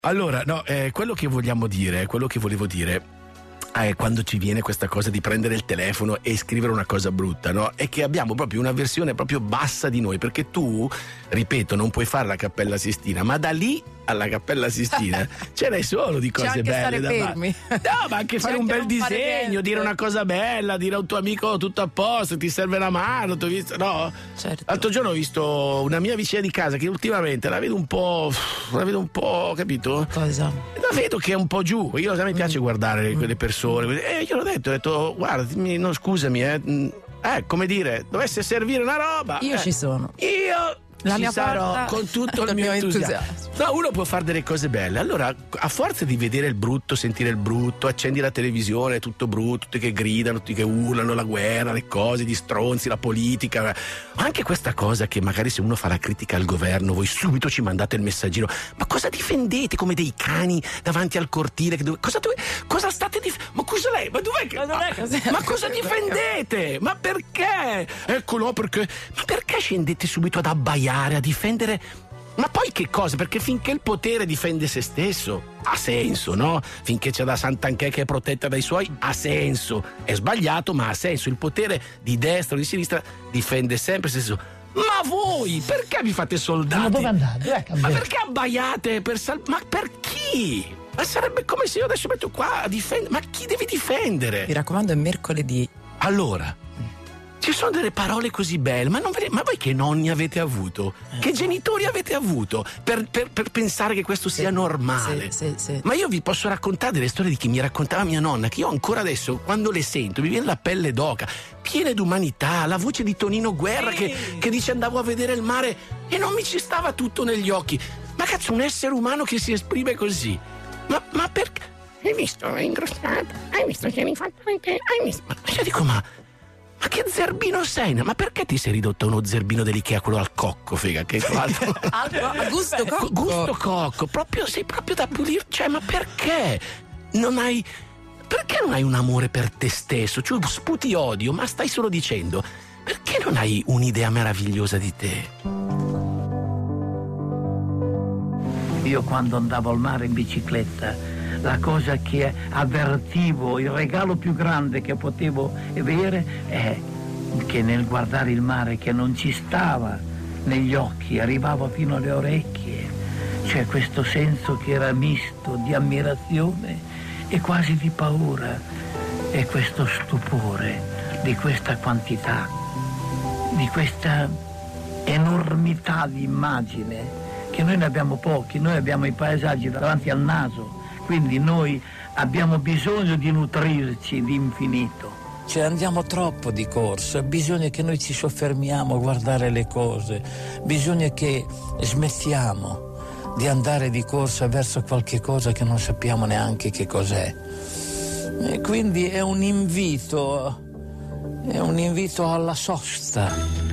Allora, no, quello che volevo dire quando ci viene questa cosa di prendere il telefono e scrivere una cosa brutta, no? È che abbiamo proprio una versione proprio bassa di noi, perché tu, ripeto, non puoi fare la Cappella Sistina, ma da lì alla Cappella Sistina ce n'è solo di cose belle da fare. No, ma anche fare un bel disegno, dire una cosa bella, dire a un tuo amico tutto a posto, ti serve la mano, ti ho visto, no? Certo. L'altro giorno ho visto una mia vicina di casa che ultimamente la vedo un po', capito? Cosa? La vedo che è un po' giù. Io a me piace guardare quelle persone. Io l'ho detto, guarda, no, scusami, come dire, dovesse servire una roba. Io ci sono. La mia sarò con tutto il mio entusiasmo. No, uno può fare delle cose belle. Allora, a forza di vedere il brutto, sentire il brutto, accendi la televisione, è tutto brutto, tutti che gridano, tutti che urlano, la guerra, le cose, gli stronzi, la politica. Anche questa cosa che magari se uno fa la critica al governo, voi subito ci mandate il messaggino. Ma cosa difendete come dei cani davanti al cortile? Cosa state difendendo? Ma cosa lei? Ma dov'è che? Ma cosa difendete? Ma perché? Ecco, no, perché? Ma perché scendete subito ad abbaiare, a difendere? Ma poi che cosa? Perché finché il potere difende se stesso ha senso, no? Finché c'è da Sant'Anché che è protetta dai suoi ha senso. È sbagliato, ma ha senso. Il potere di destra o di sinistra difende sempre se stesso. Ma voi perché vi fate soldati? Ma dove andate? Ma perché abbaiate ma per chi? Ma sarebbe come se io adesso metto qua a difendere. Ma chi devi difendere? Mi raccomando, è mercoledì. Allora, ci sono delle parole così belle, ma voi che nonni avete avuto? Che genitori avete avuto per pensare che questo sia normale? Sì. Ma io vi posso raccontare delle storie di chi mi raccontava mia nonna, che io ancora adesso, quando le sento, mi viene la pelle d'oca, piene d'umanità, la voce di Tonino Guerra che dice andavo a vedere il mare e non mi ci stava tutto negli occhi. Ma cazzo, un essere umano che si esprime così? Ma perché? Hai visto? È ingrossato? Hai visto che hai fatto anche? Hai visto? Ma io dico, ma che zerbino sei? Ma perché ti sei ridotto a uno zerbino dell'Ikea, quello al cocco, figa? Che gusto cocco. Gusto cocco, sei proprio da pulire. Cioè, ma perché non hai un amore per te stesso? Cioè, sputi odio, ma stai solo dicendo, perché non hai un'idea meravigliosa di te? Io quando andavo al mare in bicicletta, la cosa che avvertivo, il regalo più grande che potevo avere è che nel guardare il mare che non ci stava negli occhi, arrivava fino alle orecchie, cioè questo senso che era misto di ammirazione e quasi di paura, e questo stupore di questa quantità, di questa enormità di immagine, che noi ne abbiamo pochi, noi abbiamo i paesaggi davanti al naso. Quindi noi abbiamo bisogno di nutrirci di infinito. Cioè andiamo troppo di corsa, bisogna che noi ci soffermiamo a guardare le cose, bisogna che smettiamo di andare di corsa verso qualche cosa che non sappiamo neanche che cos'è. E quindi è un invito alla sosta.